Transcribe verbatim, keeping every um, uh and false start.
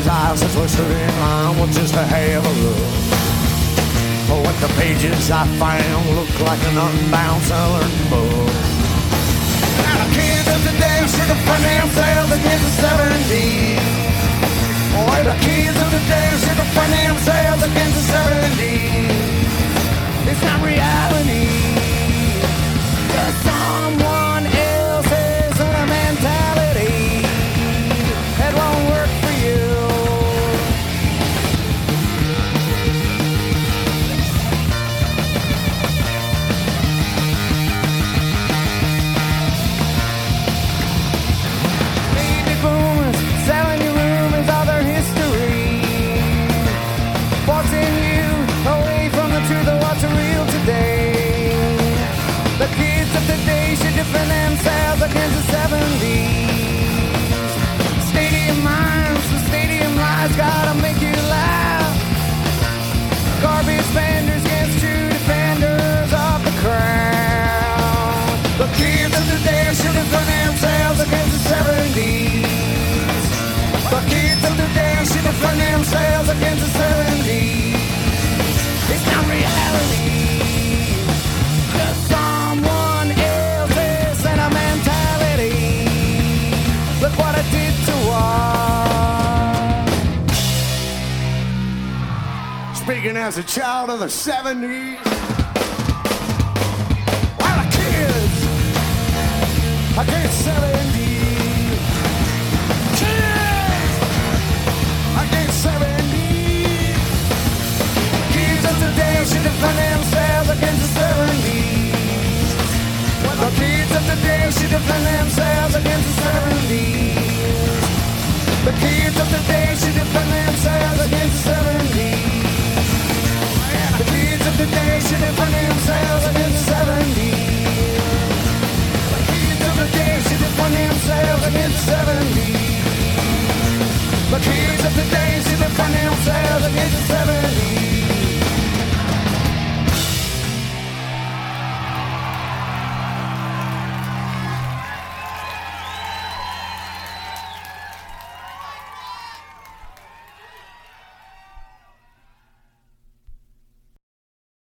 his eyes are twisted in line with just a have a look. But what the pages I found look like an unbound southern book. Now the kids of today should have put themselves against the seventies. Boy, the kids of today should have put themselves against the seventies. It's not reality. Just someone else's sort of mentality that won't work for you. Baby boomers selling you rumors of their history, forcing you away from the truth of what's real today. The kids of today should defend themselves against the seventies. Stadium minds, the stadium lies gotta make you laugh. Garbage spenders against true defenders of the crowd. The kids of today should defend themselves against the seventies. The kids of today should defend themselves against the seventies. It's not reality. Just someone else's sentimentality. Look what I did to us. Speaking as a child of the seventies. While the kids against seventies. Kids against seventies. Kids of today should defend themselves against the seventies. Well, the kids of today should defend themselves against the seventies. The kids of today should defend themselves against the seventies. The kids of today should defend themselves against the seventies. The kids of today should defend themselves against the seventies. The kids of today should defend themselves